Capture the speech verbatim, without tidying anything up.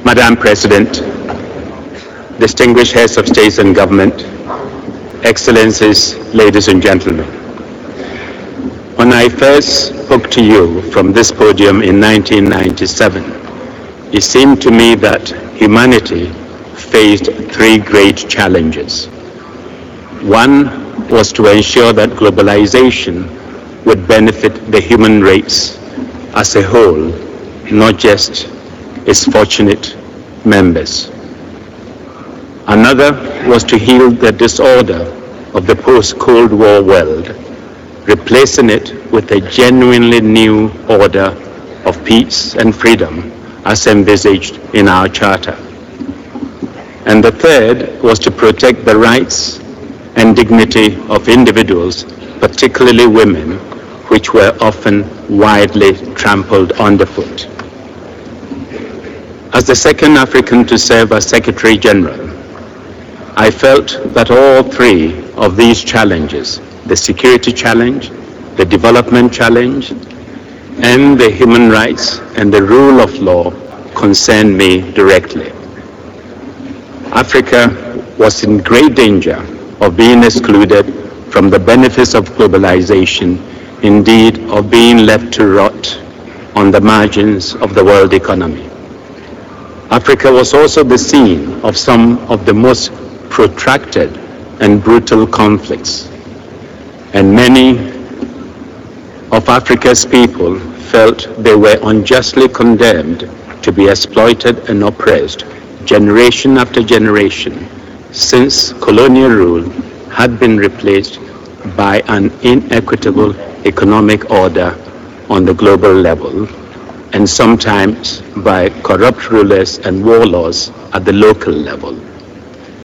Madam President, distinguished heads of states and government, Excellencies, ladies and gentlemen. When I first spoke to you from this podium in nineteen ninety-seven, it seemed to me that humanity faced three great challenges. One was to ensure that globalization would benefit the human race as a whole, not just its fortunate members. Another was to heal the disorder of the post-Cold War world, replacing it with a genuinely new order of peace and freedom as envisaged in our charter. And the third was to protect the rights and dignity of individuals, particularly women, which were often widely trampled underfoot. As the second African to serve as Secretary General, I felt that all three of these challenges, the security challenge, the development challenge, and the human rights and the rule of law, concerned me directly. Africa was in great danger of being excluded from the benefits of globalization, indeed of being left to rot on the margins of the world economy. Africa was also the scene of some of the most protracted and brutal conflicts, and many of Africa's people felt they were unjustly condemned to be exploited and oppressed generation after generation, since colonial rule had been replaced by an inequitable economic order on the global level, and sometimes by corrupt rulers and warlords at the local level.